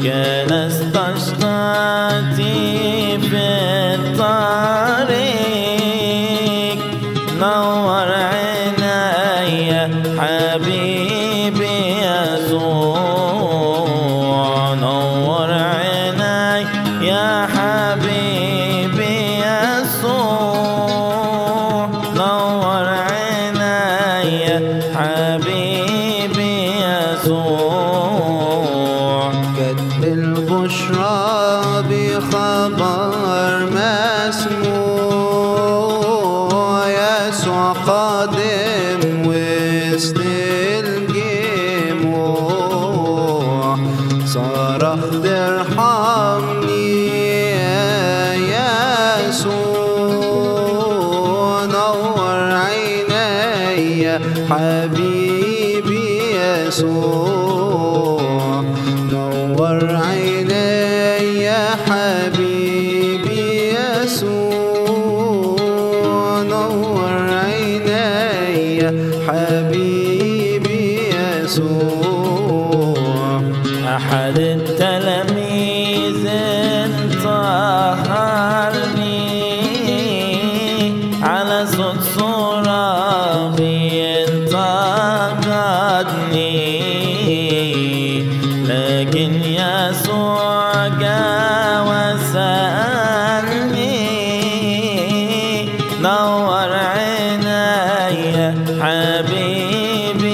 جلست اشتاقي في الطريق، نور عيني حبيبي يسوع، نور عيني يا حبيبي يسوع، نور عيني يا حبيبي يسوع. كتب البشرى بخبر مسموع، يسوع قادم وسط الجموع، صرخت ارحمني يا يسوع، نور عيني يا حبيبي يسوع، نور عيني يا حبيبي يسوع، نور عيني يا حبيبي يسوع. أحد التلاميذ انتهرني، على صوت صراخي انتقدني، لكن يسوع جا وسألني، نور عيني يا حبيبي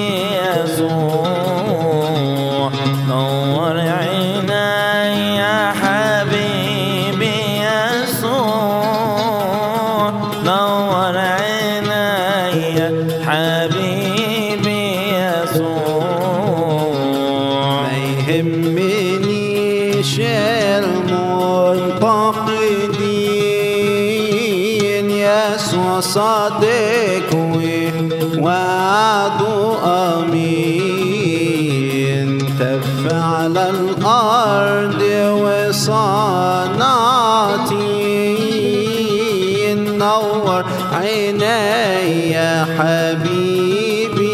يسوع، نور عيني يا حبيبي يسوع، نور عيني يا حبيبي يسوع. ما يهمنيش المنتقدين، يسوع صادق ووعده أمين، تف على الأرض وصنعتي، نور عيني يا حبيبي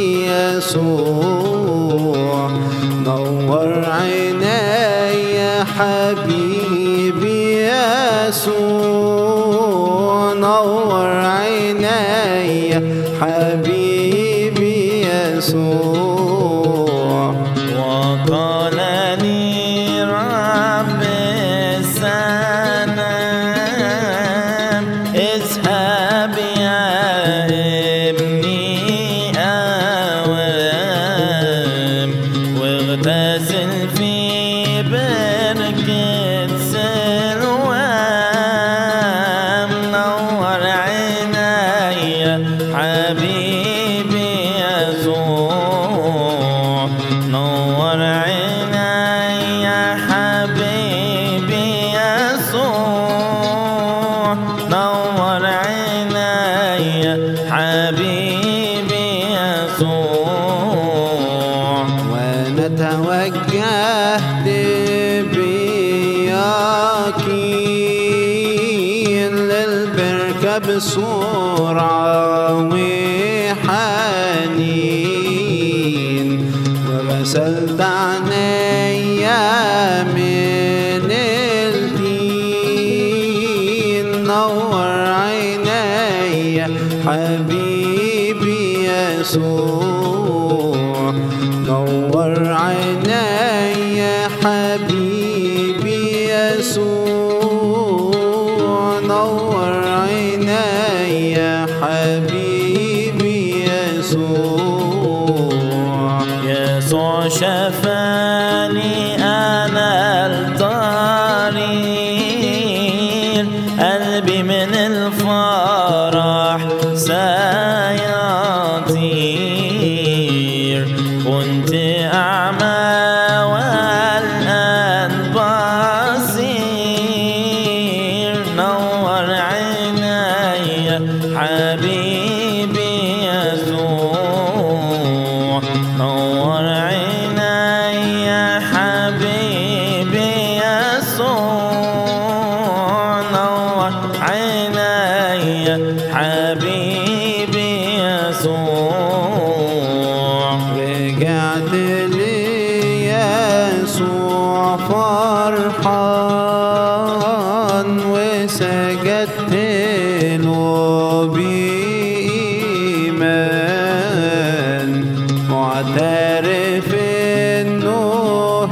يسوع، نور عيني يا حبيبي يسوع، نور عيني يا حبيبي يسوع. وقال لي رب السلام، اذهب يا ابني أوام، واغتسل في بركة سلوام، نور عيني يا حبيبي يسوع، نور عيني يا حبيبي يسوع، نور عيني يا حبيبي يسوع. وانا توجهت بيقين للبركة بسرعة وحنين، وغسلت عينيا من الطين، نور عيني يا حبيبي يسوع، نور عيني يا حبيبي يسوع، نور عيني يا حبيبي يسوع. يسوع شفاني أنا الضرير، قلبي من الفرح سيطير، كنت أعمى والآن بصير، نور عيني يا حبيبي يسوع، نور عيني فرحان وسجدت له بإيمان معترف إنه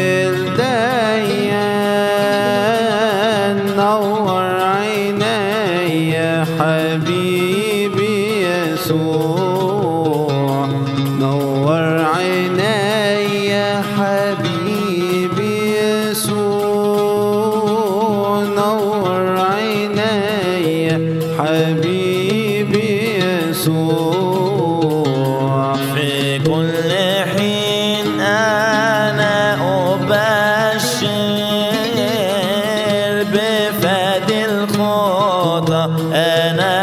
الديان نور عيني يا حبيبي يسوع نور عيني يا حبيبي يسوع نور عيني يا حبيبي يسوع في كل حين أنا أبشر بفدي الخطى أنا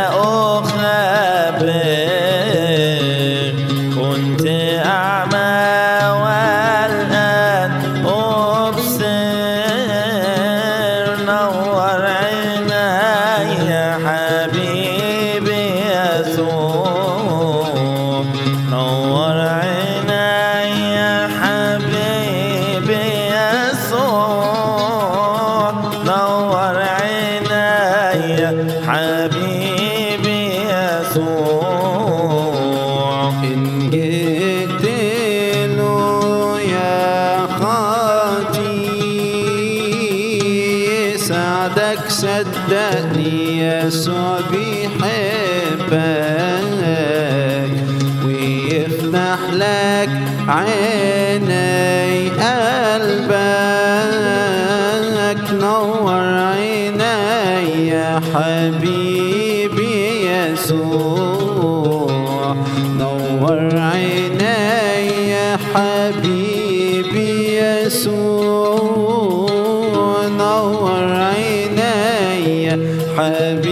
أخبر كنت أعمى والآن أبصر نور عيني يا حبيبي يسوع نور عيني يا حبيبي يسوع نور عيني يا حبيبي يسوع إن جئت له يا خاطي يسعدك صدقني يسوع بيحبك ويفتح لك عيني قلبك نور عيني يا حبيبي يسوع نور عيني يا حبيبي يسوع نور عيني يا حبيبي